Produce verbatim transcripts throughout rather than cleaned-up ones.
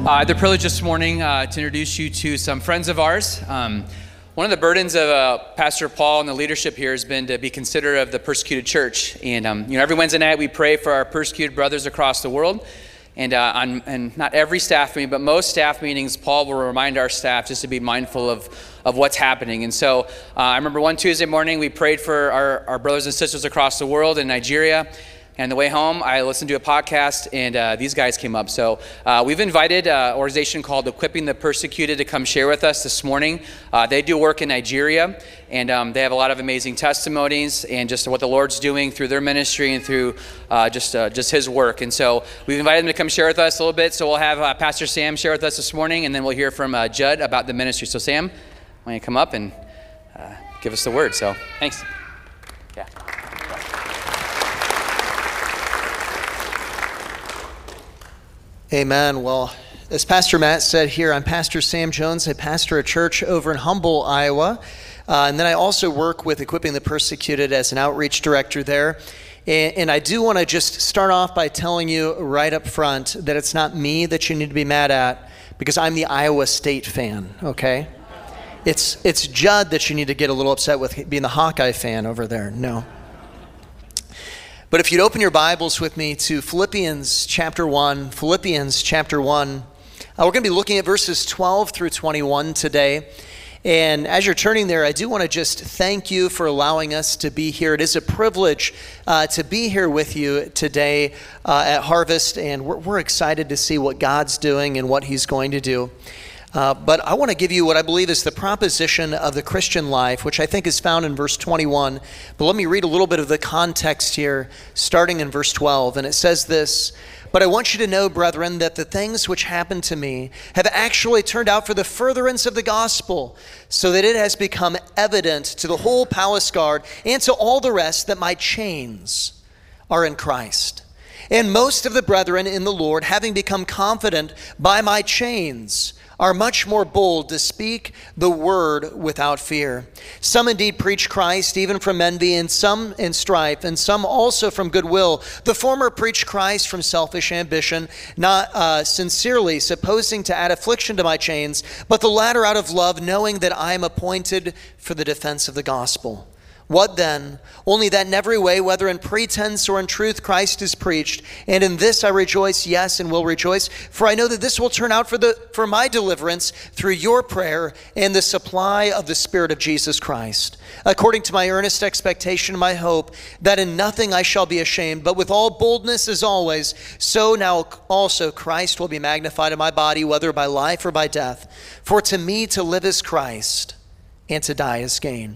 Uh, I had the privilege this morning uh, to introduce you to some friends of ours. Um, one of the burdens of uh, Pastor Paul and the leadership here has been to be considerate of the persecuted church. And um, you know, every Wednesday night we pray for our persecuted brothers across the world. And uh, on and not every staff meeting, but most staff meetings, Paul will remind our staff just to be mindful of, of what's happening. And so uh, I remember one Tuesday morning we prayed for our, our brothers and sisters across the world in Nigeria. And on the way home, I listened to a podcast, and uh, these guys came up. So uh, we've invited uh, an organization called Equipping the Persecuted to come share with us this morning. Uh, they do work in Nigeria, and um, they have a lot of amazing testimonies and just what the Lord's doing through their ministry and through uh, just uh, just His work. And so we've invited them to come share with us a little bit. So we'll have uh, Pastor Sam share with us this morning, and then we'll hear from uh, Judd about the ministry. So Sam, why don't you come up and uh, give us the word? So thanks. Yeah. Amen. Well, as Pastor Matt said here, I'm Pastor Sam Jones. I pastor a church over in Humble, Iowa. Uh, and then I also work with Equipping the Persecuted as an outreach director there. And, and I do want to just start off by telling you right up front that it's not me that you need to be mad at, because I'm the Iowa State fan, okay? It's, it's Judd that you need to get a little upset with being the Hawkeye fan over there. No. But if you'd open your Bibles with me to Philippians chapter one, Philippians chapter one, uh, we're going to be looking at verses twelve through twenty-one today. And as you're turning there, I do want to just thank you for allowing us to be here. It is a privilege uh, to be here with you today uh, at Harvest, and we're, we're excited to see what God's doing and what He's going to do. Uh, but I want to give you what I believe is the proposition of the Christian life, which I think is found in verse twenty-one. But let me read a little bit of the context here, starting in verse twelve. And it says this: "But I want you to know, brethren, that the things which happened to me have actually turned out for the furtherance of the gospel, so that it has become evident to the whole palace guard and to all the rest that my chains are in Christ. And most of the brethren in the Lord, having become confident by my chains, are much more bold to speak the word without fear. Some indeed preach Christ, even from envy, and some in strife, and some also from goodwill. The former preach Christ from selfish ambition, not uh, sincerely, supposing to add affliction to my chains, but the latter out of love, knowing that I am appointed for the defense of the gospel. What then? Only that in every way, whether in pretense or in truth, Christ is preached. And in this I rejoice, yes, and will rejoice. For I know that this will turn out for the for my deliverance through your prayer and the supply of the Spirit of Jesus Christ. According to my earnest expectation and my hope, that in nothing I shall be ashamed, but with all boldness as always, so now also Christ will be magnified in my body, whether by life or by death. For to me to live is Christ, and to die is gain."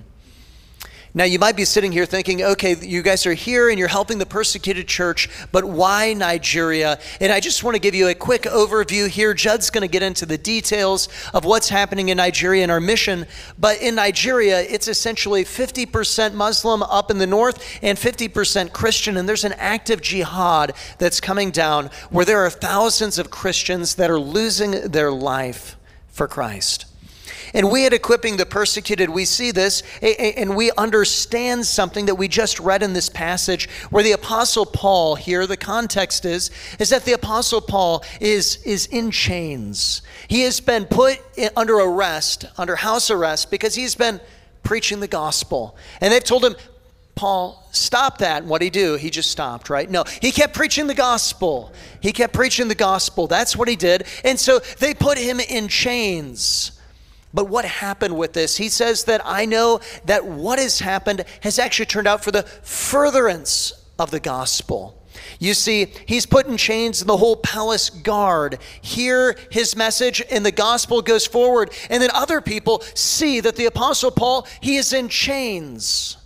Now, you might be sitting here thinking, okay, you guys are here and you're helping the persecuted church, but why Nigeria? And I just want to give you a quick overview here. Judd's going to get into the details of what's happening in Nigeria and our mission. But in Nigeria, it's essentially fifty percent Muslim up in the north and fifty percent Christian. And there's an active jihad that's coming down where there are thousands of Christians that are losing their life for Christ. And we at Equipping the Persecuted, we see this and we understand something that we just read in this passage where the Apostle Paul here, the context is, is that the Apostle Paul is, is in chains. He has been put under arrest, under house arrest, because he's been preaching the gospel. And they've told him, Paul, stop that. And what did he do? He just stopped, right? No, he kept preaching the gospel. He kept preaching the gospel. That's what he did. And so they put him in chains. But what happened with this? He says that I know that what has happened has actually turned out for the furtherance of the gospel. You see, he's put in chains and the whole palace guard hear his message and the gospel goes forward. And then other people see that the Apostle Paul, he is in chains.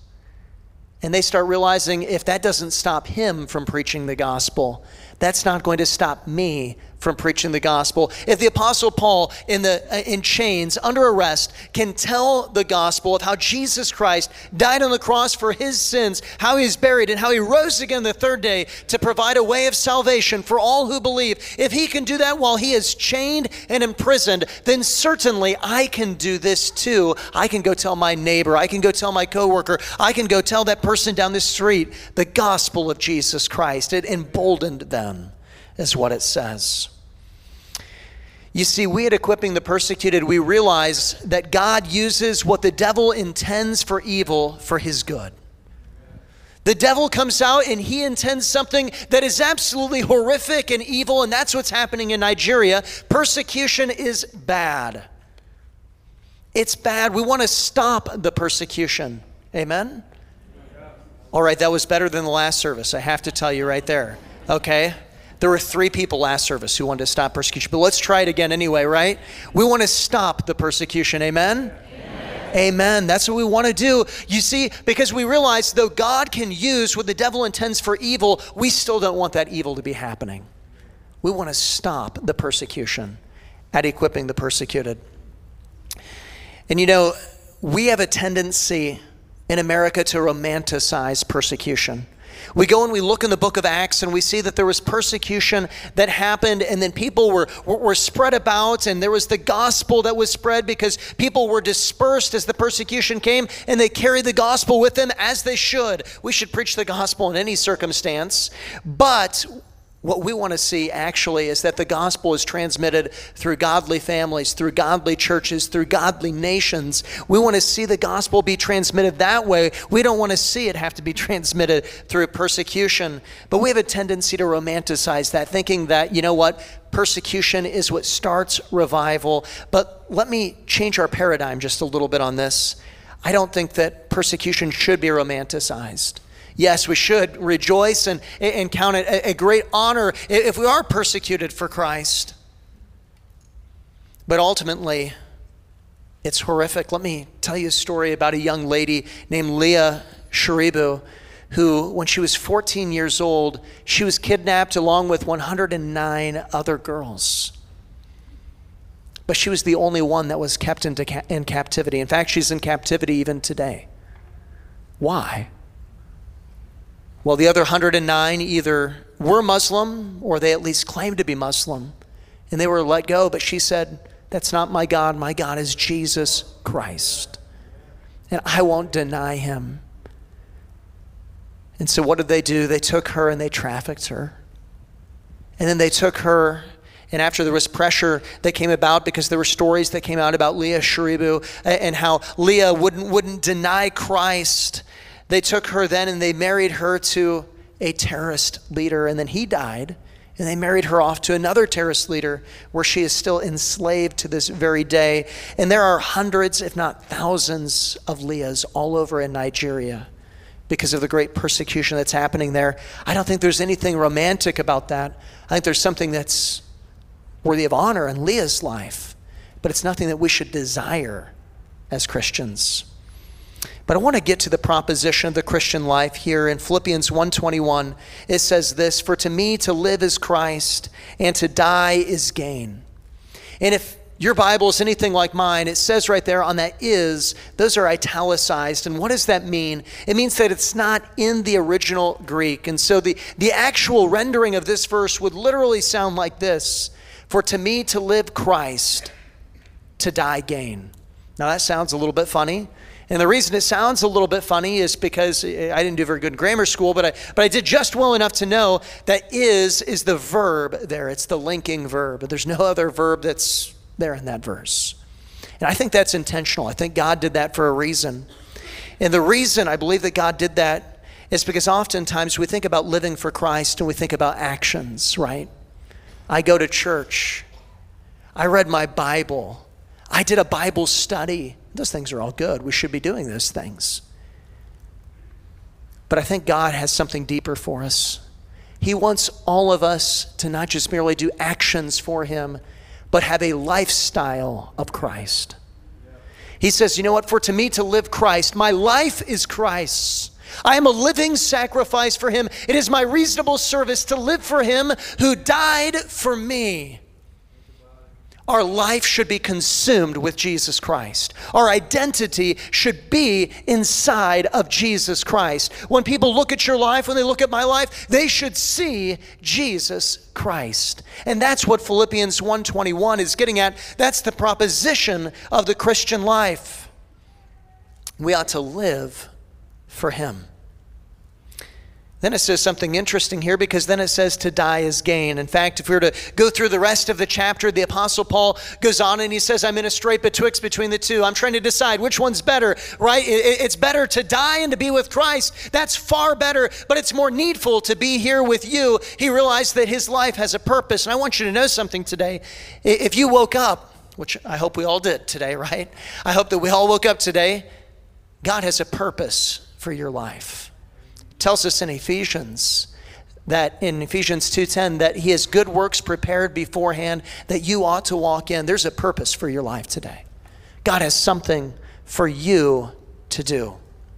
And they start realizing if that doesn't stop him from preaching the gospel, that's not going to stop me from preaching the gospel. If the Apostle Paul in the uh, in chains, under arrest, can tell the gospel of how Jesus Christ died on the cross for his sins, how he was buried, and how he rose again the third day to provide a way of salvation for all who believe, if he can do that while he is chained and imprisoned, then certainly I can do this too. I can go tell my neighbor, I can go tell my coworker, I can go tell that person down the street the gospel of Jesus Christ. It emboldened them, is what it says. You see, we at Equipping the Persecuted, we realize that God uses what the devil intends for evil for his good. The devil comes out and he intends something that is absolutely horrific and evil, and that's what's happening in Nigeria. Persecution is bad. It's bad. We want to stop the persecution. Amen? All right, that was better than the last service. I have to tell you right there. Okay? There were three people last service who wanted to stop persecution, but let's try it again anyway, right? We want to stop the persecution. Amen? Amen. Amen. That's what we want to do. You see, because we realize though God can use what the devil intends for evil, we still don't want that evil to be happening. We want to stop the persecution at Equipping the Persecuted. And you know, we have a tendency in America to romanticize persecution. We go and we look in the book of Acts and we see that there was persecution that happened, and then people were, were, were spread about, and there was the gospel that was spread because people were dispersed as the persecution came, and they carried the gospel with them as they should. We should preach the gospel in any circumstance, but what we want to see actually is that the gospel is transmitted through godly families, through godly churches, through godly nations. We want to see the gospel be transmitted that way. We don't want to see it have to be transmitted through persecution. But we have a tendency to romanticize that, thinking that, you know what, persecution is what starts revival. But let me change our paradigm just a little bit on this. I don't think that persecution should be romanticized. Yes, we should rejoice and, and count it a, a great honor if we are persecuted for Christ. But ultimately, it's horrific. Let me tell you a story about a young lady named Leah Sharibu, who, when she was fourteen years old, she was kidnapped along with one hundred nine other girls. But she was the only one that was kept into ca- in captivity. In fact, she's in captivity even today. Why? Well, the other one hundred nine either were Muslim or they at least claimed to be Muslim, and they were let go. But she said, that's not my God. My God is Jesus Christ, and I won't deny him. And so what did they do? They took her and they trafficked her. And then they took her, and after there was pressure that came about because there were stories that came out about Leah Sharibu and how Leah wouldn't, wouldn't deny Christ. They took her then and they married her to a terrorist leader, and then he died, and they married her off to another terrorist leader where she is still enslaved to this very day. And there are hundreds, if not thousands, of Leahs all over in Nigeria because of the great persecution that's happening there. I don't think there's anything romantic about that. I think there's something that's worthy of honor in Leah's life, but it's nothing that we should desire as Christians. But I want to get to the proposition of the Christian life here in Philippians one twenty-one. It says this, for to me to live is Christ and to die is gain. And if your Bible is anything like mine, it says right there on that is, those are italicized. And what does that mean? It means that it's not in the original Greek. And so the, the actual rendering of this verse would literally sound like this, for to me to live Christ, to die gain. Now that sounds a little bit funny. And the reason it sounds a little bit funny is because I didn't do very good in grammar school, but I, but I did just well enough to know that is is the verb there. It's the linking verb. There's no other verb that's there in that verse. And I think that's intentional. I think God did that for a reason. And the reason I believe that God did that is because oftentimes we think about living for Christ and we think about actions, right? I go to church. I read my Bible. I did a Bible study. Those things are all good. We should be doing those things. But I think God has something deeper for us. He wants all of us to not just merely do actions for him, but have a lifestyle of Christ. He says, you know what? For to me to live Christ, my life is Christ's. I am a living sacrifice for him. It is my reasonable service to live for him who died for me. Our life should be consumed with Jesus Christ. Our identity should be inside of Jesus Christ. When people look at your life, when they look at my life, they should see Jesus Christ. And that's what Philippians one twenty-one is getting at. That's the proposition of the Christian life. We ought to live for him. Then it says something interesting here, because then it says to die is gain. In fact, if we were to go through the rest of the chapter, the Apostle Paul goes on and he says, I'm in a strait betwixt between the two. I'm trying to decide which one's better, right? It's better to die and to be with Christ. That's far better, but it's more needful to be here with you. He realized that his life has a purpose. And I want you to know something today. If you woke up, which I hope we all did today, right? I hope that we all woke up today. God has a purpose for your life. Tells us in Ephesians that in Ephesians two ten that he has good works prepared beforehand that you ought to walk in. There's a purpose for your life today. God has something for you to do.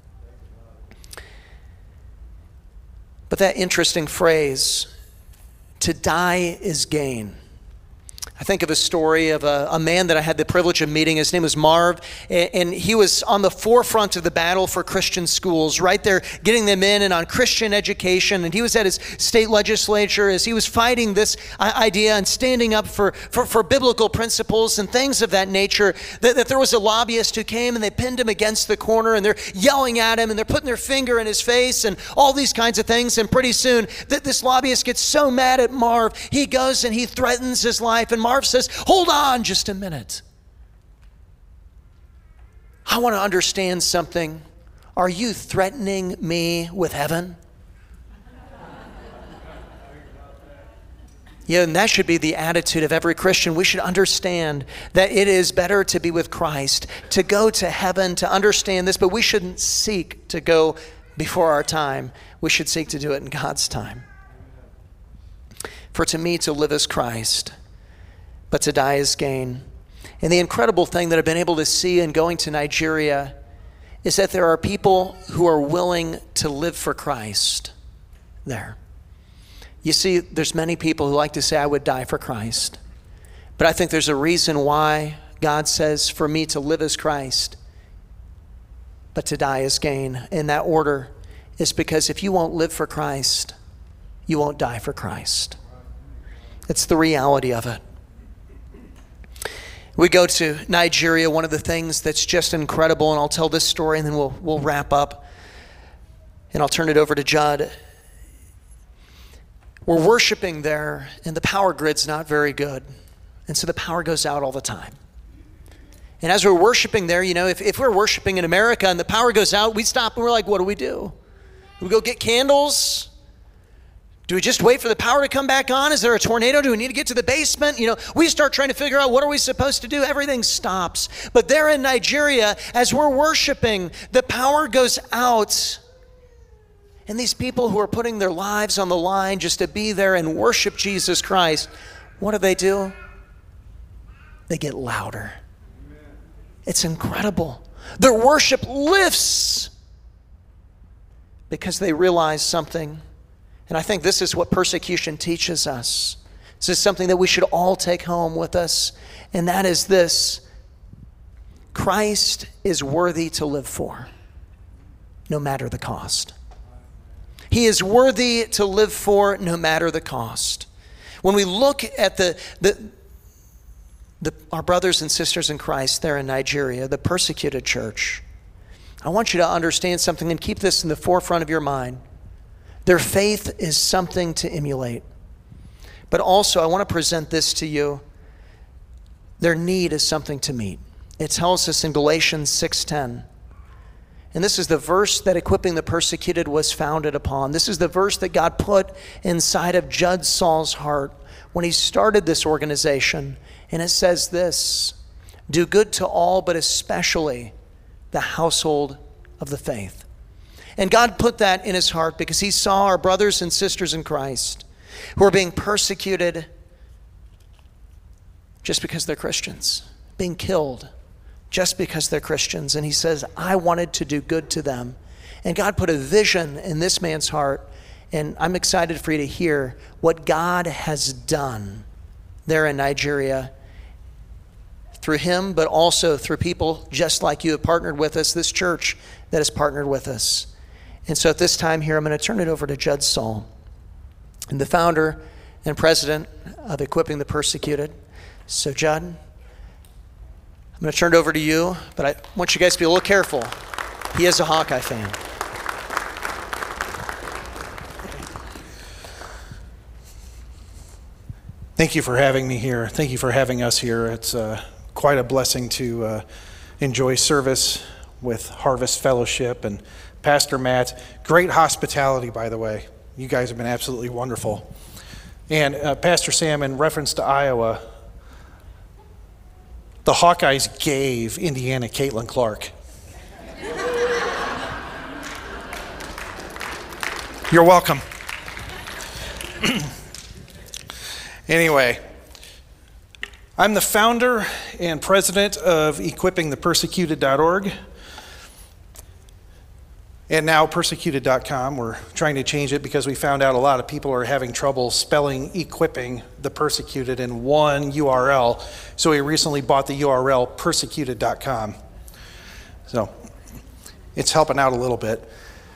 But that interesting phrase, to die is gain. I think of a story of a, a man that I had the privilege of meeting. His name was Marv, and, and he was on the forefront of the battle for Christian schools, right there getting them in and on Christian education. And he was at his state legislature as he was fighting this idea and standing up for, for, for biblical principles and things of that nature, that, that there was a lobbyist who came and they pinned him against the corner and they're yelling at him and they're putting their finger in his face and all these kinds of things. And pretty soon that this lobbyist gets so mad at Marv, he goes and he threatens his life. And Marv says, hold on just a minute. I want to understand something. Are you threatening me with heaven? Yeah, and that should be the attitude of every Christian. We should understand that it is better to be with Christ, to go to heaven, to understand this, but we shouldn't seek to go before our time. We should seek to do it in God's time. For to me, to live is Christ, but to die is gain. And the incredible thing that I've been able to see in going to Nigeria is that there are people who are willing to live for Christ there. You see, there's many people who like to say, I would die for Christ. But I think there's a reason why God says, for me to live as Christ, but to die is gain. In that order is because if you won't live for Christ, you won't die for Christ. It's the reality of it. We go to Nigeria. One of the things that's just incredible, and I'll tell this story and then we'll we'll wrap up, and I'll turn it over to Judd. We're worshiping there, and the power grid's not very good, and so the power goes out all the time. And as we're worshiping there, you know, if, if we're worshiping in America and the power goes out, we stop and we're like, what do we do? Do we go get candles? Do we just wait for the power to come back on? Is there a tornado? Do we need to get to the basement? You know, we start trying to figure out what are we supposed to do? Everything stops. But there in Nigeria, as we're worshiping, the power goes out. And these people who are putting their lives on the line just to be there and worship Jesus Christ, what do they do? They get louder. It's incredible. Their worship lifts because they realize something. And I think this is what persecution teaches us. This is something that we should all take home with us. And that is this: Christ is worthy to live for, no matter the cost. He is worthy to live for, no matter the cost. When we look at the, the, the our brothers and sisters in Christ there in Nigeria, the persecuted church, I want you to understand something and keep this in the forefront of your mind. Their faith is something to emulate. But also, I want to present this to you. Their need is something to meet. It tells us in Galatians six ten. And this is the verse that Equipping the Persecuted was founded upon. This is the verse that God put inside of Judd Saul's heart when he started this organization. And it says this: do good to all, but especially the household of the faith. And God put that in his heart because he saw our brothers and sisters in Christ who are being persecuted just because they're Christians, being killed just because they're Christians. And he says, I wanted to do good to them. And God put a vision in this man's heart. And I'm excited for you to hear what God has done there in Nigeria through him, but also through people just like you have partnered with us, this church that has partnered with us. And so at this time here, I'm going to turn it over to Judd Saul, and the founder and president of Equipping the Persecuted. So Judd, I'm going to turn it over to you, but I want you guys to be a little careful. He is a Hawkeye fan. Thank you for having me here. Thank you for having us here. It's uh, quite a blessing to uh, enjoy service with Harvest Fellowship and Pastor Matt. Great hospitality, by the way. You guys have been absolutely wonderful. And uh, Pastor Sam, in reference to Iowa, the Hawkeyes gave Indiana Caitlin Clark. You're welcome. Anyway, I'm the founder and president of equipping the persecuted dot org and now persecuted dot com. We're trying to change it because we found out a lot of people are having trouble spelling equipping the persecuted in one U R L. So we recently bought the U R L persecuted dot com. So it's helping out a little bit.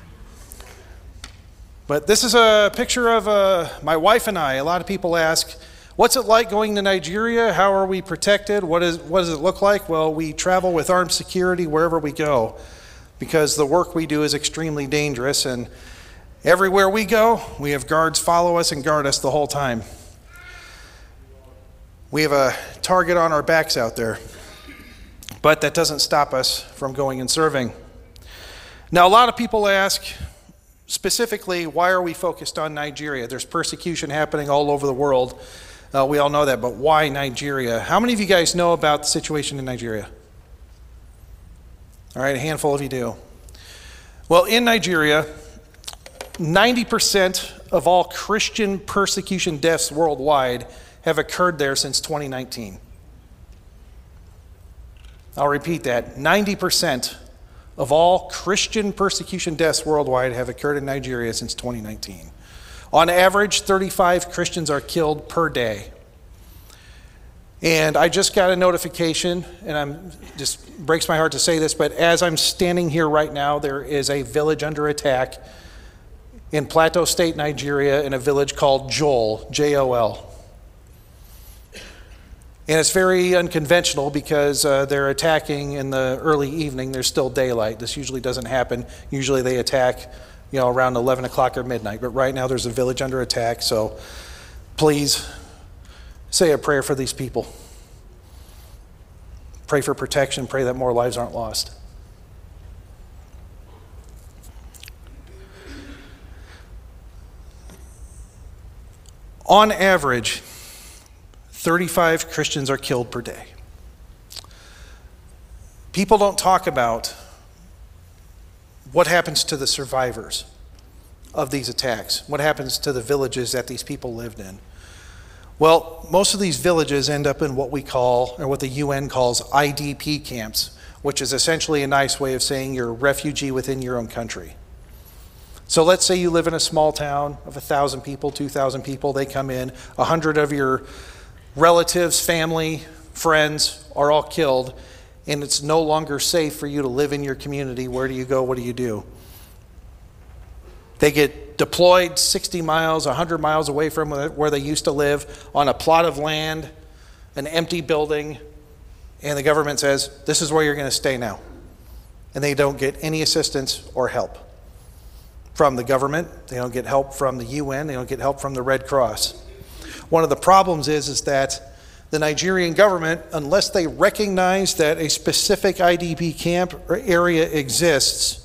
But this is a picture of uh, my wife and I. A lot of people ask, what's it like going to Nigeria? How are we protected? What, is, what does it look like? Well, we travel with armed security wherever we go because the work we do is extremely dangerous, and everywhere we go, we have guards follow us and guard us the whole time. We have a target on our backs out there, but that doesn't stop us from going and serving. Now, a lot of people ask, specifically, why are we focused on Nigeria? There's persecution happening all over the world. Uh, we all know that, but why Nigeria? How many of you guys know about the situation in Nigeria? All right, a handful of you do. Well, in Nigeria, ninety percent of all Christian persecution deaths worldwide have occurred there since twenty nineteen. I'll repeat that. ninety percent of all Christian persecution deaths worldwide have occurred in Nigeria since twenty nineteen. On average, thirty-five Christians are killed per day. And I just got a notification, and I'm just breaks my heart to say this, but as I'm standing here right now, there is a village under attack in Plateau State, Nigeria, in a village called Joel, J O L. And it's very unconventional because uh, they're attacking in the early evening. There's still daylight. This usually doesn't happen. Usually they attack, you know, around eleven o'clock or midnight. But right now there's a village under attack. So please say a prayer for these people. Pray for protection. Pray that more lives aren't lost. On average, thirty-five Christians are killed per day. People don't talk about what happens to the survivors of these attacks, what happens to the villages that these people lived in. Well, most of these villages end up in what we call, or what the U N calls, I D P camps, which is essentially a nice way of saying you're a refugee within your own country. So let's say you live in a small town of one thousand people, two thousand people, they come in, one hundred of your relatives, family, friends are all killed, and it's no longer safe for you to live in your community. Where do you go? What do you do? They get deployed sixty miles, one hundred miles away from where they used to live on a plot of land, an empty building, and the government says, this is where you're going to stay now. And they don't get any assistance or help from the government. They don't get help from the U N. They don't get help from the Red Cross. One of the problems is, is that the Nigerian government, unless they recognize that a specific I D P camp or area exists,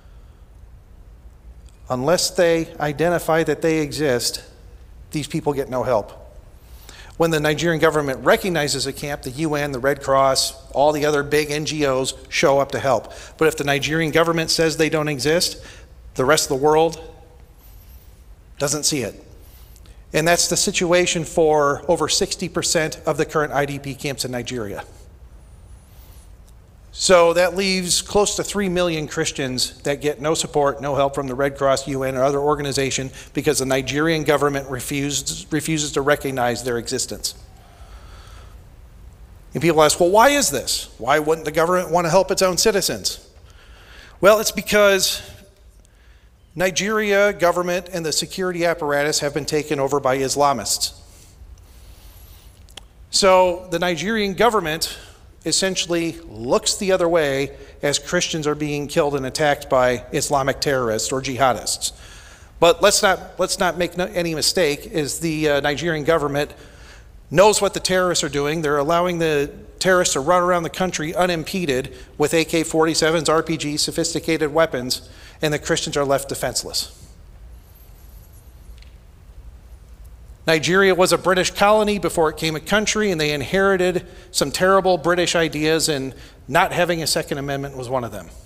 unless they identify that they exist, these people get no help. When the Nigerian government recognizes a camp, the U N, the Red Cross, all the other big N G Os show up to help. But if the Nigerian government says they don't exist, the rest of the world doesn't see it. And that's the situation for over sixty percent of the current I D P camps in Nigeria. So that leaves close to three million Christians that get no support, no help from the Red Cross, U N, or other organization because the Nigerian government refused, refuses to recognize their existence. And people ask, well, why is this? Why wouldn't the government want to help its own citizens? Well, it's because Nigeria government and the security apparatus have been taken over by Islamists. So the Nigerian government essentially looks the other way as Christians are being killed and attacked by Islamic terrorists or jihadists. But let's not let's not make no, any mistake, is the uh, Nigerian government knows what the terrorists are doing. They're allowing the terrorists to run around the country unimpeded with A K forty-sevens, R P Gs, sophisticated weapons, and the Christians are left defenseless. Nigeria was a British colony before it became a country, and they inherited some terrible British ideas, and not having a Second Amendment was one of them.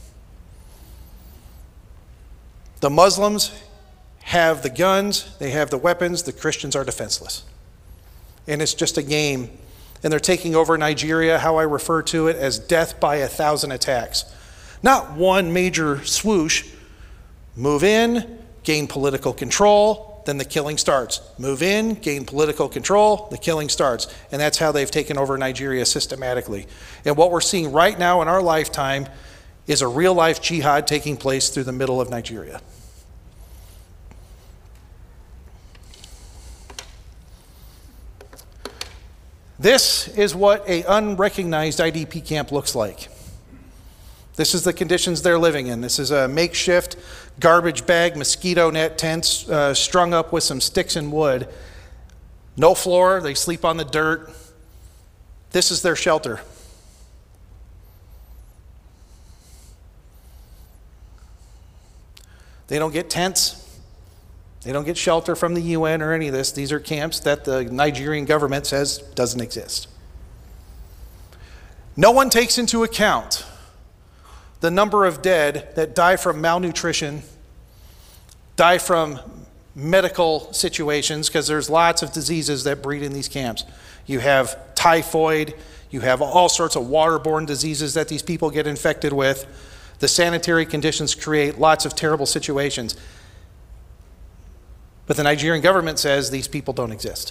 The Muslims have the guns, they have the weapons, the Christians are defenseless. And it's just a game. And they're taking over Nigeria, how I refer to it, as death by a thousand attacks. Not one major swoosh. Move in, gain political control, then the killing starts. Move in, gain political control, the killing starts. And that's how they've taken over Nigeria systematically. And what we're seeing right now in our lifetime is a real-life jihad taking place through the middle of Nigeria. This is what an unrecognized I D P camp looks like. This is the conditions they're living in. This is a makeshift garbage bag, mosquito net tents uh, strung up with some sticks and wood. No floor, they sleep on the dirt. This is their shelter. They don't get tents. They don't get shelter from the U N or any of this. These are camps that the Nigerian government says doesn't exist. No one takes into account the number of dead that die from malnutrition, die from medical situations, because there's lots of diseases that breed in these camps. You have typhoid, you have all sorts of waterborne diseases that these people get infected with. The sanitary conditions create lots of terrible situations. But the Nigerian government says these people don't exist.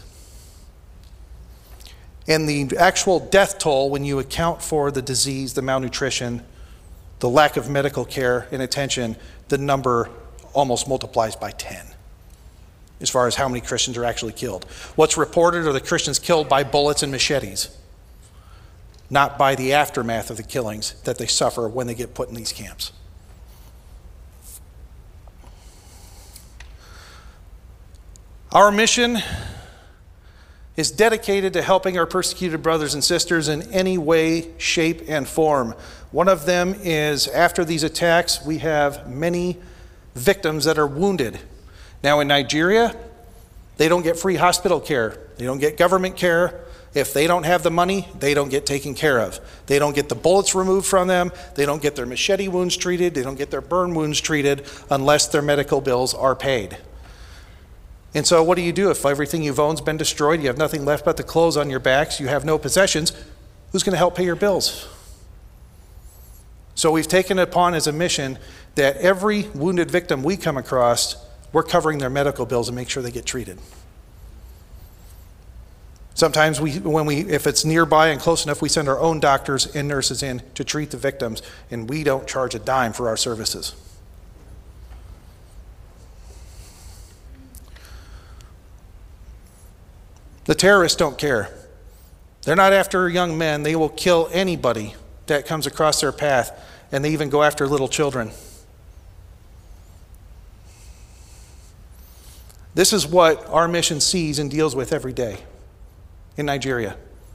And the actual death toll, when you account for the disease, the malnutrition, the lack of medical care and attention, the number almost multiplies by ten as far as how many Christians are actually killed. What's reported are the Christians killed by bullets and machetes, not by the aftermath of the killings that they suffer when they get put in these camps. Our mission is dedicated to helping our persecuted brothers and sisters in any way, shape, and form. One of them is, after these attacks, we have many victims that are wounded. Now in Nigeria, they don't get free hospital care. They don't get government care. If they don't have the money, they don't get taken care of. They don't get the bullets removed from them. They don't get their machete wounds treated. They don't get their burn wounds treated unless their medical bills are paid. And so what do you do if everything you've owned's been destroyed, you have nothing left but the clothes on your backs, you have no possessions? Who's going to help pay your bills? So we've taken it upon as a mission that every wounded victim we come across, we're covering their medical bills and make sure they get treated. Sometimes we, when we, if it's nearby and close enough, we send our own doctors and nurses in to treat the victims, and we don't charge a dime for our services. The terrorists don't care. They're not after young men. They will kill anybody that comes across their path, and they even go after little children. This is what our mission sees and deals with every day in Nigeria.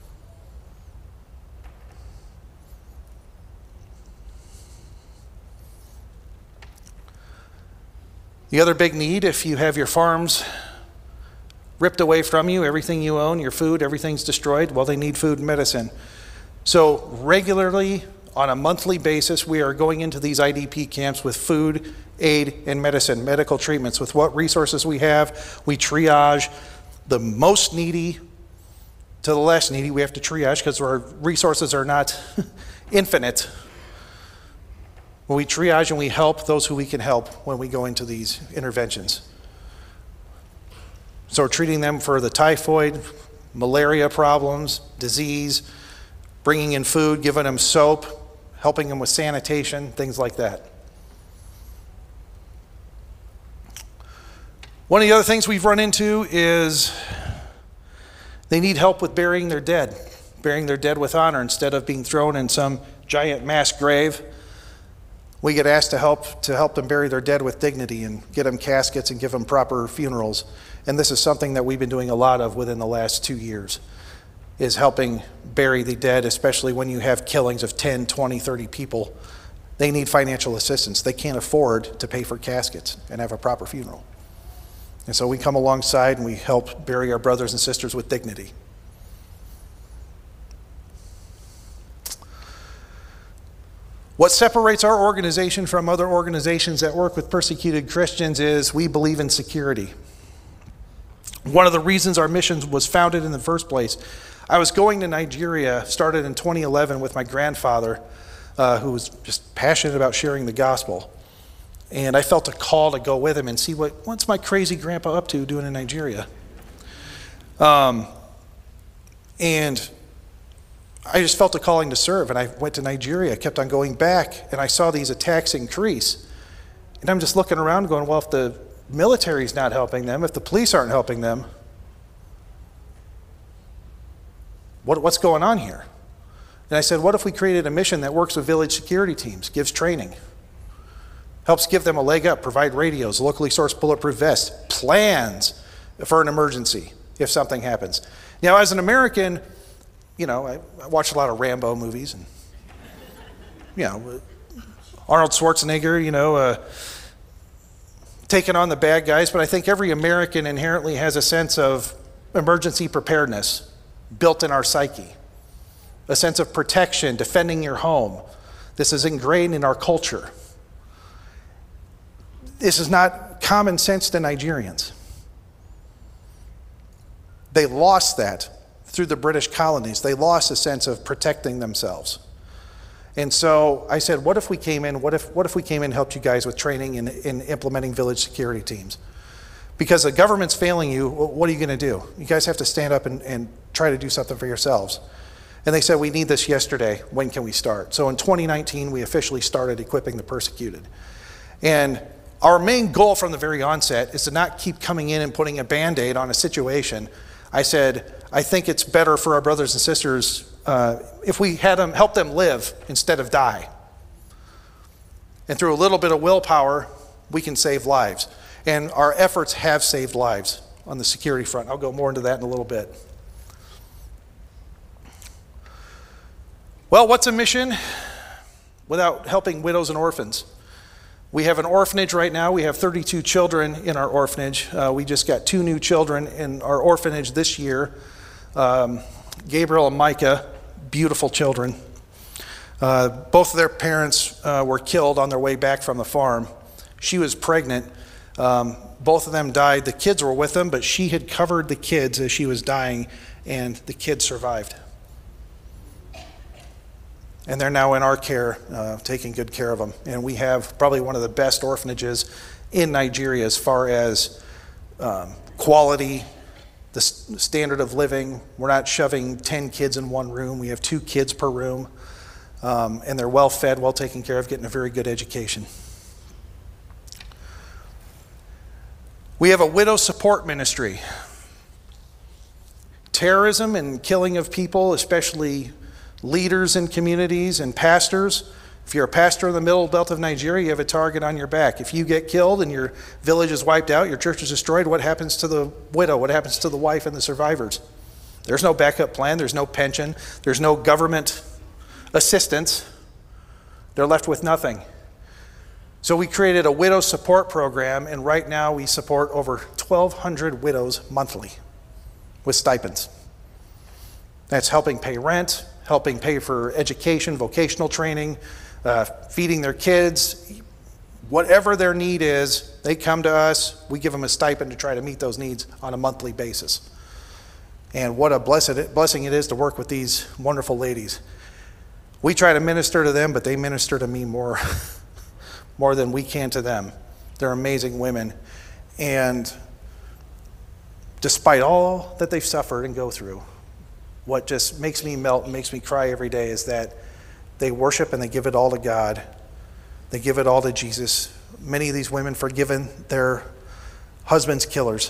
The other big need, if you have your farms ripped away from you, everything you own, your food, everything's destroyed, well, they need food and medicine. So regularly, on a monthly basis, we are going into these I D P camps with food, aid, and medicine, medical treatments. With what resources we have, we triage the most needy to the less needy. We have to triage because our resources are not infinite. We triage and we help those who we can help when we go into these interventions. So we're treating them for the typhoid, malaria problems, disease, bringing in food, giving them soap, helping them with sanitation, things like that. One of the other things we've run into is they need help with burying their dead, burying their dead with honor instead of being thrown in some giant mass grave. We get asked to help to help them bury their dead with dignity and get them caskets and give them proper funerals. And this is something that we've been doing a lot of within the last two years. is helping bury the dead, especially when you have killings of ten, twenty, thirty people. They need financial assistance. They can't afford to pay for caskets and have a proper funeral. And so we come alongside and we help bury our brothers and sisters with dignity. What separates our organization from other organizations that work with persecuted Christians is we believe in security. One of the reasons our mission was founded in the first place, I was going to Nigeria, started in twenty eleven with my grandfather, uh, who was just passionate about sharing the gospel. And I felt a call to go with him and see what, what's my crazy grandpa up to doing in Nigeria. Um, and I just felt a calling to serve, and I went to Nigeria, kept on going back, and I saw these attacks increase. And I'm just looking around going, well, if the military's not helping them, if the police aren't helping them, what, what's going on here? And I said, what if we created a mission that works with village security teams, gives training, helps give them a leg up, provide radios, locally sourced bulletproof vests, plans for an emergency if something happens. Now, as an American, you know, I, I watch a lot of Rambo movies, and, you know, Arnold Schwarzenegger, you know, uh, taking on the bad guys, but I think every American inherently has a sense of emergency preparedness built in our psyche, a sense of protection, defending your home. This is ingrained in our culture. This is not common sense to Nigerians. They lost that through the British colonies. They lost a sense of protecting themselves. And so I said, what if we came in, what if what if we came in and helped you guys with training and in, in implementing village security teams? Because the government's failing you, what are you gonna do? You guys have to stand up and, and try to do something for yourselves. And they said, we need this yesterday, when can we start? So in twenty nineteen, we officially started equipping the persecuted. And our main goal from the very onset is to not keep coming in and putting a Band-Aid on a situation. I said, I think it's better for our brothers and sisters uh, if we had them help them live instead of die. And through a little bit of willpower, we can save lives. And our efforts have saved lives on the security front. I'll go more into that in a little bit. Well, what's a mission without helping widows and orphans? We have an orphanage right now. We have thirty-two children in our orphanage. Uh, we just got two new children in our orphanage this year. Um, Gabriel and Micah, beautiful children. Uh, both of their parents uh, were killed on their way back from the farm. She was pregnant. Um, both of them died. The kids were with them, but she had covered the kids as she was dying, and the kids survived. And they're now in our care, uh, taking good care of them. And we have probably one of the best orphanages in Nigeria as far as um, quality, the s- standard of living. We're not shoving ten kids in one room. We have two kids per room. Um, and they're well fed, well taken care of, getting a very good education. We have a widow support ministry. Terrorism and killing of people, especially leaders in communities and pastors. If you're a pastor in the middle belt of Nigeria, you have a target on your back. If you get killed and your village is wiped out, your church is destroyed, what happens to the widow? What happens to the wife and the survivors? There's no backup plan. There's no pension. There's no government assistance. They're left with nothing. So we created a widow support program, and right now we support over twelve hundred widows monthly with stipends. That's helping pay rent, helping pay for education, vocational training, uh, feeding their kids. Whatever their need is, they come to us. We give them a stipend to try to meet those needs on a monthly basis. And what a blessed blessing it is to work with these wonderful ladies. We try to minister to them, but they minister to me more, more than we can to them. They're amazing women. And despite all that they've suffered and go through, what just makes me melt and makes me cry every day is that they worship and they give it all to God. They give it all to Jesus. Many of these women forgiven their husbands' killers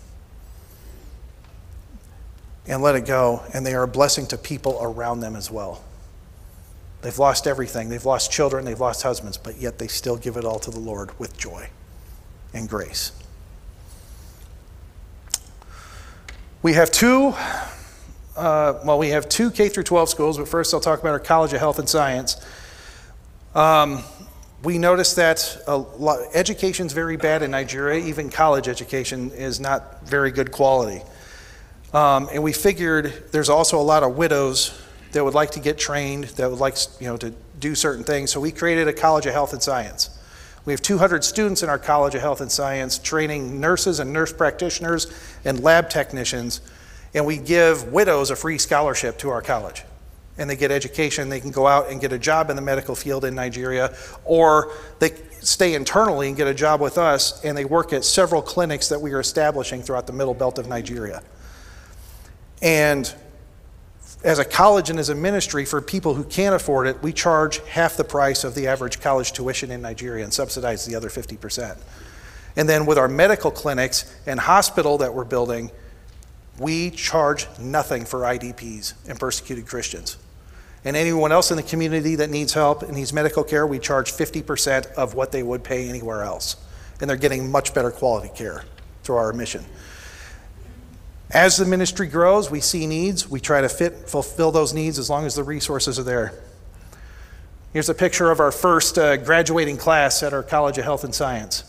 and let it go, and they are a blessing to people around them as well. They've lost everything. They've lost children, they've lost husbands, but yet they still give it all to the Lord with joy and grace. We have two uh, well, we have two K through twelve schools, but first I'll talk about our College of Health and Science. Um, we noticed that a lot, education's very bad in Nigeria. Even college education is not very good quality. Um, and we figured there's also a lot of widows that would like to get trained, that would like, you know, to do certain things. So we created a College of Health and Science. We have two hundred students in our College of Health and Science training nurses and nurse practitioners and lab technicians, and we give widows a free scholarship to our college. And they get education, they can go out and get a job in the medical field in Nigeria, or they stay internally and get a job with us, and they work at several clinics that we are establishing throughout the middle belt of Nigeria. And as a college and as a ministry, for people who can't afford it, we charge half the price of the average college tuition in Nigeria and subsidize the other fifty percent. And then with our medical clinics and hospital that we're building, we charge nothing for I D Ps and persecuted Christians. And anyone else in the community that needs help and needs medical care, we charge fifty percent of what they would pay anywhere else. And they're getting much better quality care through our mission. As the ministry grows, we see needs. We try to fit, fulfill those needs as long as the resources are there. Here's a picture of our first uh, graduating class at our College of Health and Science.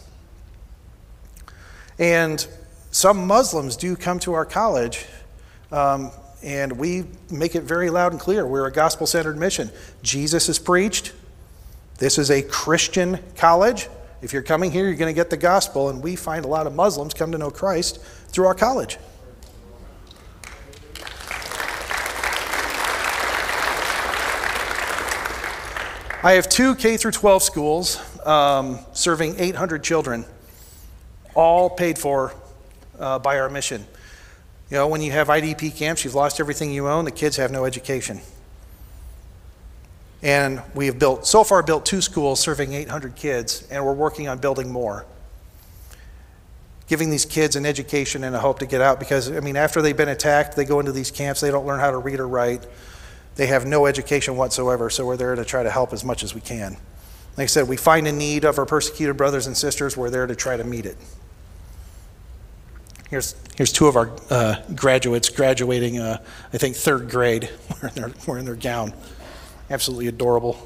And some Muslims do come to our college, um, and we make it very loud and clear. We're a gospel-centered mission. Jesus is preached. This is a Christian college. If you're coming here, you're going to get the gospel, and we find a lot of Muslims come to know Christ through our college. I have two K through twelve schools um, serving eight hundred children, all paid for uh, by our mission. You know, when you have I D P camps, you've lost everything you own, the kids have no education. And we have built, so far built two schools serving eight hundred kids, and we're working on building more. Giving these kids an education and a hope to get out, because, I mean, after they've been attacked, they go into these camps, they don't learn how to read or write. They have no education whatsoever, so we're there to try to help as much as we can. Like I said, we find a need of our persecuted brothers and sisters, we're there to try to meet it. Here's, here's two of our uh, graduates graduating, uh, I think, third grade, wearing their, wearing their gown. Absolutely adorable.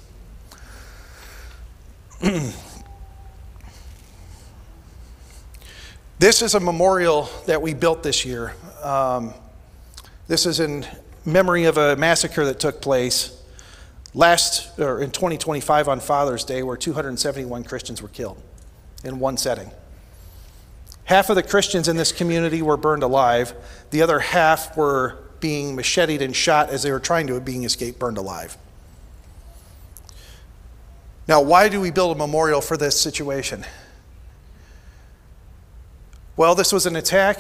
This is a memorial that we built this year. Um, this is in memory of a massacre that took place last, or in twenty twenty-five on Father's Day, where two hundred seventy-one Christians were killed in one setting. Half of the Christians in this community were burned alive. The other half were being macheted and shot as they were trying to being escape burned alive. Now, why do we build a memorial for this situation? Well, this was an attack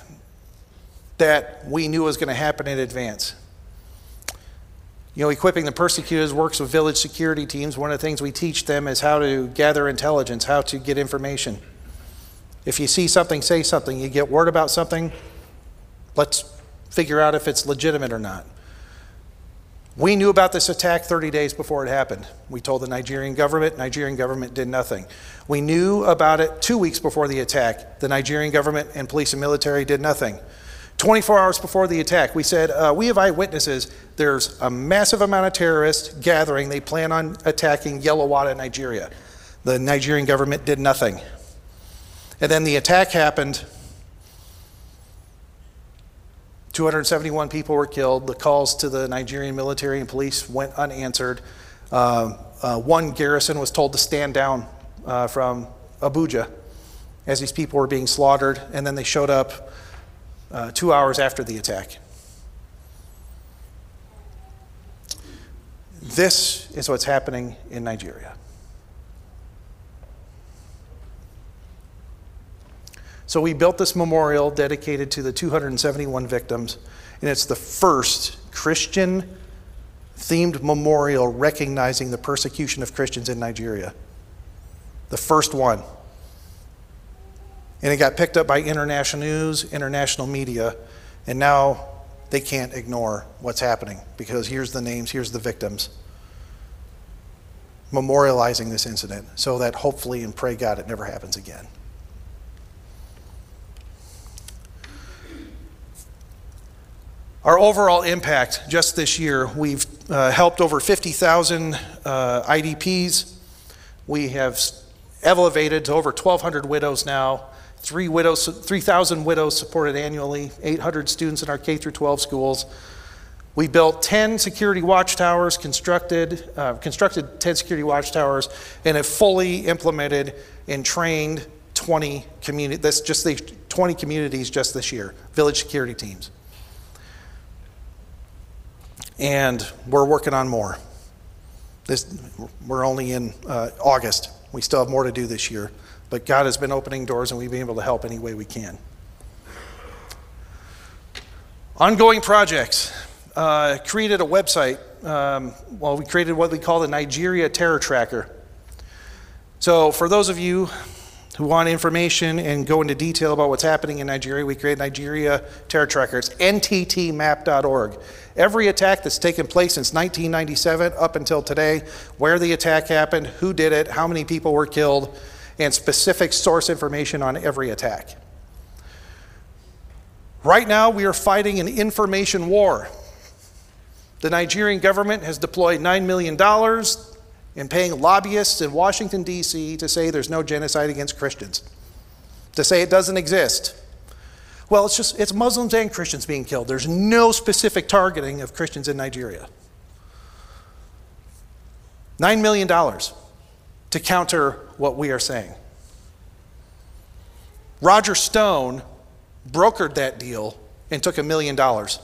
that we knew was going to happen in advance. You know, equipping the persecuted works with village security teams. One of the things we teach them is how to gather intelligence, how to get information. If you see something, say something. You get word about something, let's figure out if it's legitimate or not. We knew about this attack thirty days before it happened. We told the Nigerian government. Nigerian government did nothing. We knew about it two weeks before the attack. The Nigerian government and police and military did nothing. twenty-four hours before the attack, we said, uh, we have eyewitnesses. There's a massive amount of terrorists gathering. They plan on attacking Yellow-Wada, Nigeria. The Nigerian government did nothing. And then the attack happened. two hundred seventy-one people were killed. The calls to the Nigerian military and police went unanswered. Uh, uh, one garrison was told to stand down uh, from Abuja as these people were being slaughtered, and then they showed up uh, two hours after the attack. This is what's happening in Nigeria. So we built this memorial dedicated to the two hundred seventy-one victims, and it's the first Christian-themed memorial recognizing the persecution of Christians in Nigeria. The first one. And it got picked up by international news, international media, and now they can't ignore what's happening because here's the names, here's the victims. Memorializing this incident so that hopefully, and pray God, it never happens again. Our overall impact just this year, we've uh, helped over fifty thousand uh, I D Ps. We have elevated to over twelve hundred widows now, three widows, three thousand widows supported annually, eight hundred students in our K through twelve schools. We built ten security watchtowers, constructed, uh, constructed ten security watchtowers, and have fully implemented and trained twenty community, that's just the twenty communities just this year, village security teams. And we're working on more. This, we're only in uh, August. We still have more to do this year, but God has been opening doors and we've been able to help any way we can. Ongoing projects. Uh, created a website. Um, well, we created what we call the Nigeria Terror Tracker. So for those of you who want information and go into detail about what's happening in Nigeria, we created Nigeria Terror Tracker. It's N T T map dot org. Every attack that's taken place since nineteen ninety-seven up until today, where the attack happened, who did it, how many people were killed, and specific source information on every attack. Right now, we are fighting an information war. The Nigerian government has deployed nine million dollars in paying lobbyists in Washington, D C to say there's no genocide against Christians, to say it doesn't exist. Well, it's just, it's Muslims and Christians being killed. There's no specific targeting of Christians in Nigeria. nine million dollars to counter what we are saying. Roger Stone brokered that deal and took a million dollars.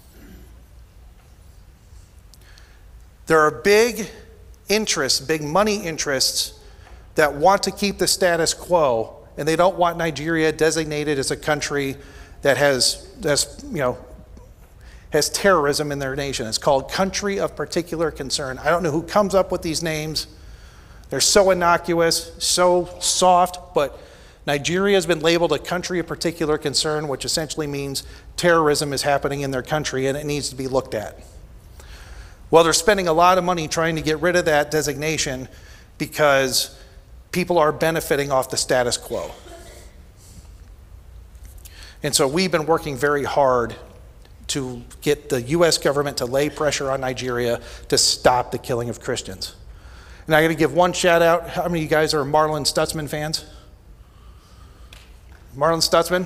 There are big interests, big money interests that want to keep the status quo, and they don't want Nigeria designated as a country that has, has, you know, has terrorism in their nation. It's called Country of Particular Concern. I don't know who comes up with these names. They're so innocuous, so soft, but Nigeria has been labeled a country of particular concern, which essentially means terrorism is happening in their country and it needs to be looked at. Well, they're spending a lot of money trying to get rid of that designation because people are benefiting off the status quo. And so we've been working very hard to get the U S government to lay pressure on Nigeria to stop the killing of Christians. And I got to give one shout out. How many of you guys are Marlon Stutzman fans? Marlon Stutzman?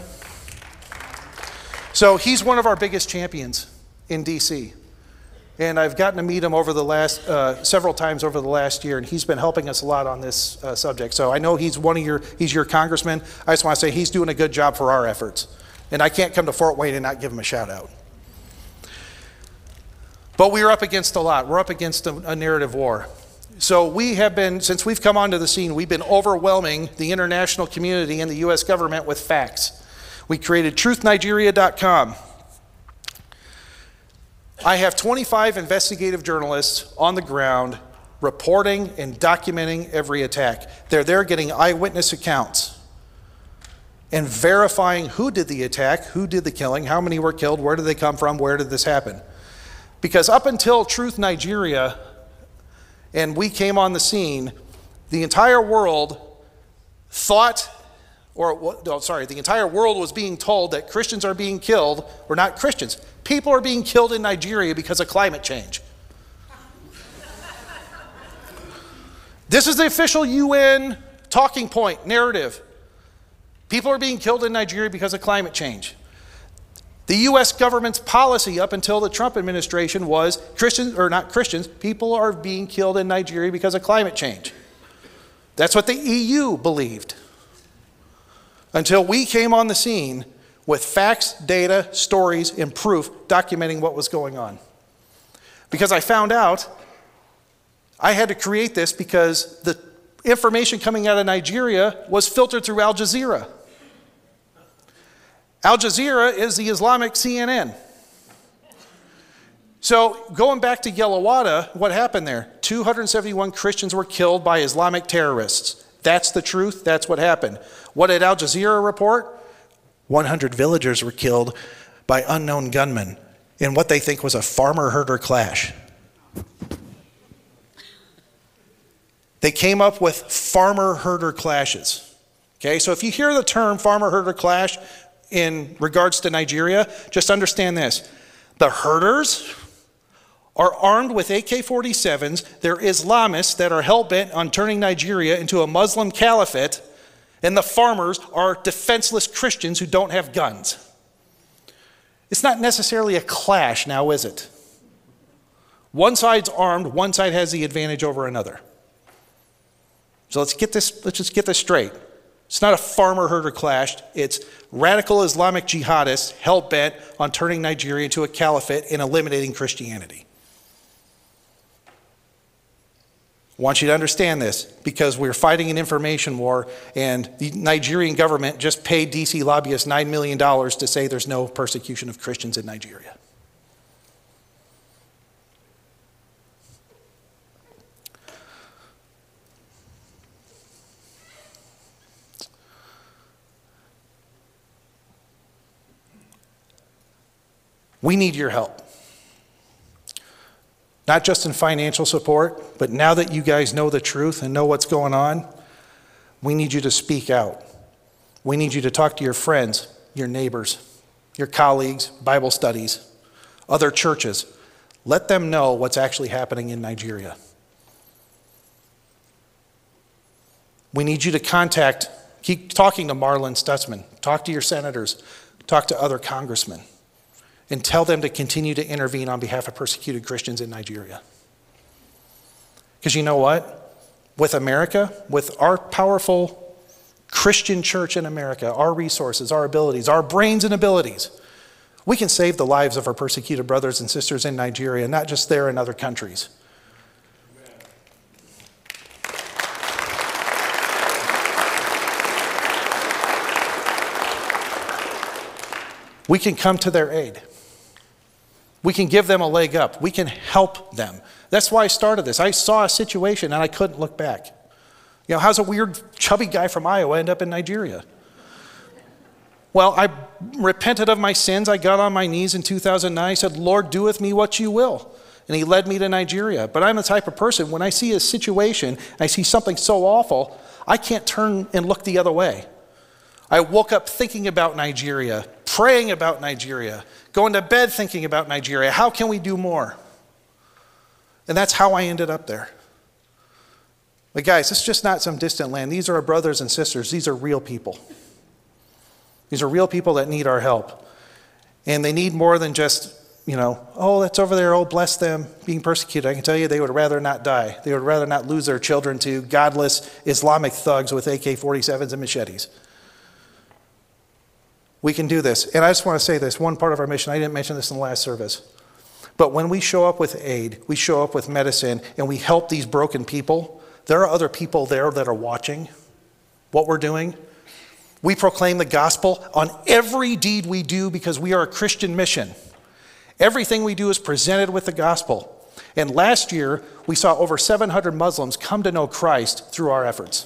So he's one of our biggest champions in D C And I've gotten to meet him over the last, uh, several times over the last year, and he's been helping us a lot on this uh, subject. So I know he's one of your, he's your congressman. I just want to say he's doing a good job for our efforts. And I can't come to Fort Wayne and not give him a shout out. But we're up against a lot. We're up against a, a narrative war. So we have been, since we've come onto the scene, we've been overwhelming the international community and the U S government with facts. We created truth nigeria dot com. I have twenty-five investigative journalists on the ground reporting and documenting every attack. They're there getting eyewitness accounts and verifying who did the attack, who did the killing, how many were killed, where did they come from, where did this happen. Because up until Truth Nigeria and we came on the scene, the entire world thought, or no, sorry, the entire world was being told that Christians are being killed, or not Christians. People are being killed in Nigeria because of climate change. This is the official U N talking point, narrative. People are being killed in Nigeria because of climate change. The U S government's policy up until the Trump administration was Christians, or not Christians, people are being killed in Nigeria because of climate change. That's what the E U believed. Until we came on the scene with facts, data, stories, and proof documenting what was going on. Because I found out I had to create this because the information coming out of Nigeria was filtered through Al Jazeera. Al Jazeera is the Islamic C N N. So going back to Yellowwater, what happened there? two hundred seventy-one Christians were killed by Islamic terrorists. That's the truth. That's what happened. What did Al Jazeera report? one hundred villagers were killed by unknown gunmen in what they think was a farmer-herder clash. They came up with farmer-herder clashes. Okay, so if you hear the term farmer-herder clash in regards to Nigeria, just understand this. The herders are armed with A K forty-sevens. They're Islamists that are hell-bent on turning Nigeria into a Muslim caliphate. And the farmers are defenseless Christians who don't have guns. It's not necessarily a clash now, is it? One side's armed, one side has the advantage over another. So let's get this, let's just get this straight. It's not a farmer-herder clash. It's radical Islamic jihadists hell-bent on turning Nigeria into a caliphate and eliminating Christianity. I want you to understand this because we're fighting an information war, and the Nigerian government just paid D C lobbyists nine million dollars to say there's no persecution of Christians in Nigeria. We need your help. Not just in financial support, but now that you guys know the truth and know what's going on, we need you to speak out. We need you to talk to your friends, your neighbors, your colleagues, Bible studies, other churches. Let them know what's actually happening in Nigeria. We need you to contact, keep talking to Marlin Stutzman, talk to your senators, talk to other congressmen, and tell them to continue to intervene on behalf of persecuted Christians in Nigeria. Because you know what? With America, with our powerful Christian church in America, our resources, our abilities, our brains and abilities, we can save the lives of our persecuted brothers and sisters in Nigeria, not just there in other countries. We can come to their aid. We can give them a leg up. We can help them. That's why I started this. I saw a situation and I couldn't look back. You know, how's a weird chubby guy from Iowa end up in Nigeria? Well, I repented of my sins. I got on my knees in two thousand nine. I said, Lord, do with me what you will. And he led me to Nigeria. But I'm the type of person, when I see a situation, I see something so awful, I can't turn and look the other way. I woke up thinking about Nigeria, praying about Nigeria, going to bed thinking about Nigeria. How can we do more? And that's how I ended up there. But guys, it's just not some distant land. These are our brothers and sisters. These are real people. These are real people that need our help. And they need more than just, you know, oh, that's over there, oh, bless them, being persecuted. I can tell you they would rather not die. They would rather not lose their children to godless Islamic thugs with A K forty-sevens and machetes. We can do this. And I just want to say this, one part of our mission, I didn't mention this in the last service, but when we show up with aid, we show up with medicine, and we help these broken people, there are other people there that are watching what we're doing. We proclaim the gospel on every deed we do because we are a Christian mission. Everything we do is presented with the gospel. And last year, we saw over seven hundred Muslims come to know Christ through our efforts.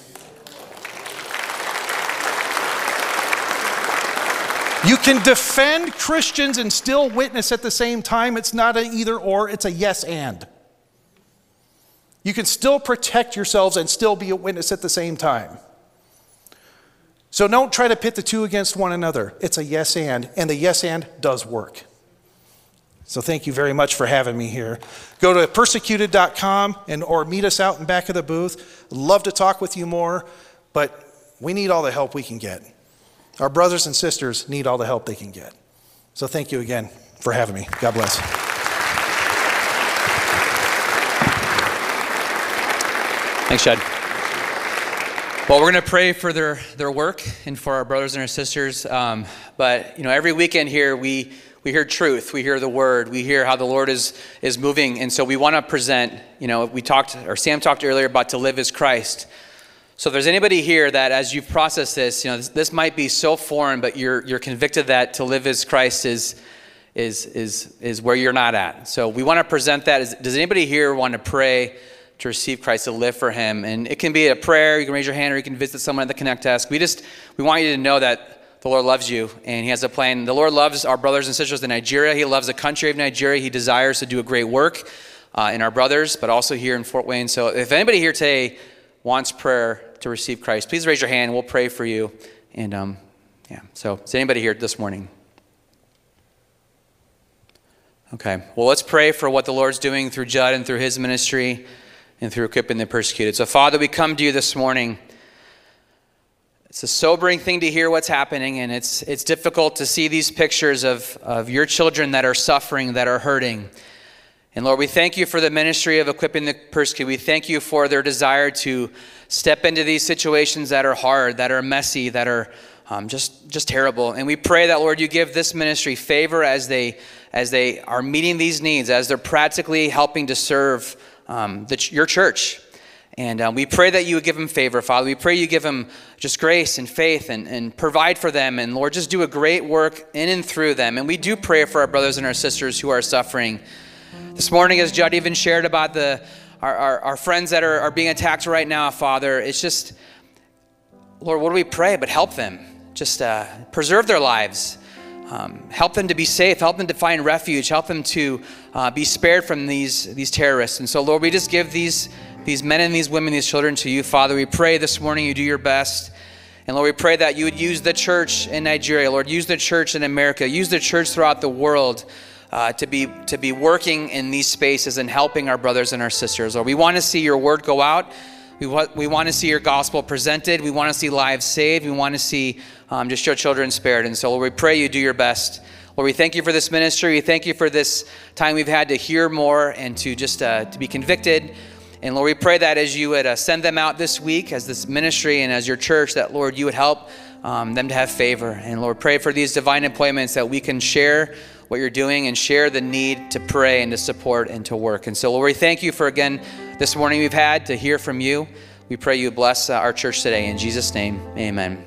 You can defend Christians and still witness at the same time. It's not an either or, it's a yes and. You can still protect yourselves and still be a witness at the same time. So don't try to pit the two against one another. It's a yes and, and the yes and does work. So thank you very much for having me here. Go to persecuted dot com and or meet us out in back of the booth. Love to talk with you more, but we need all the help we can get. Our brothers and sisters need all the help they can get. So thank you again for having me. God bless. Thanks, Chad. Well, we're going to pray for their, their work and for our brothers and our sisters. Um, but, you know, every weekend here, we, we hear truth. We hear the word. We hear how the Lord is, is moving. And so we want to present, you know, we talked, or Sam talked earlier about to live as Christ. So if there's anybody here that as you've processed this, you know, this, this might be so foreign, but you're you're convicted that to live as Christ is is is is where you're not at. So we want to present that. Is, does anybody here want to pray to receive Christ, to live for him? And it can be a prayer. You can raise your hand, or you can visit someone at the Connect desk. We just we want you to know that the Lord loves you and he has a plan. The Lord loves our brothers and sisters in Nigeria. He loves the country of Nigeria. He desires to do a great work uh, in our brothers, but also here in Fort Wayne. So if anybody here today wants prayer to receive Christ, please raise your hand. We'll pray for you. And um, yeah, so is anybody here this morning? Okay. Well, let's pray for what the Lord's doing through Judd and through his ministry and through equipping the persecuted. So, Father, we come to you this morning. It's a sobering thing to hear what's happening, and it's it's difficult to see these pictures of, of your children that are suffering, that are hurting. And Lord, we thank you for the ministry of equipping the persecuted. We thank you for their desire to step into these situations that are hard, that are messy, that are um, just just terrible. And we pray that, Lord, you give this ministry favor as they as they are meeting these needs, as they're practically helping to serve um, the, your church. And um, we pray that you would give them favor, Father. We pray you give them just grace and faith and, and provide for them. And Lord, just do a great work in and through them. And we do pray for our brothers and our sisters who are suffering. This morning, as Judd even shared about the our, our, our friends that are, are being attacked right now, Father, it's just, Lord, what do we pray? But help them. Just uh, preserve their lives. Um, help them to be safe. Help them to find refuge. Help them to uh, be spared from these, these terrorists. And so, Lord, we just give these these men and these women, these children to you, Father. We pray this morning you do your best. And Lord, we pray that you would use the church in Nigeria, Lord, use the church in America, use the church throughout the world uh, to be to be working in these spaces and helping our brothers and our sisters. Lord, we want to see your word go out. We want, we want to see your gospel presented. We want to see lives saved. We want to see um, just your children spared. And so, Lord, we pray you do your best. Lord, we thank you for this ministry. We thank you for this time we've had to hear more and to just uh, to be convicted. And Lord, we pray that as you would uh, send them out this week as this ministry and as your church, that, Lord, you would help um, them to have favor. And Lord, pray for these divine appointments that we can share what you're doing and share the need to pray and to support and to work. And so, Lord, we thank you for, again, this morning we've had to hear from you. We pray you bless uh, our church today. In Jesus' name, amen.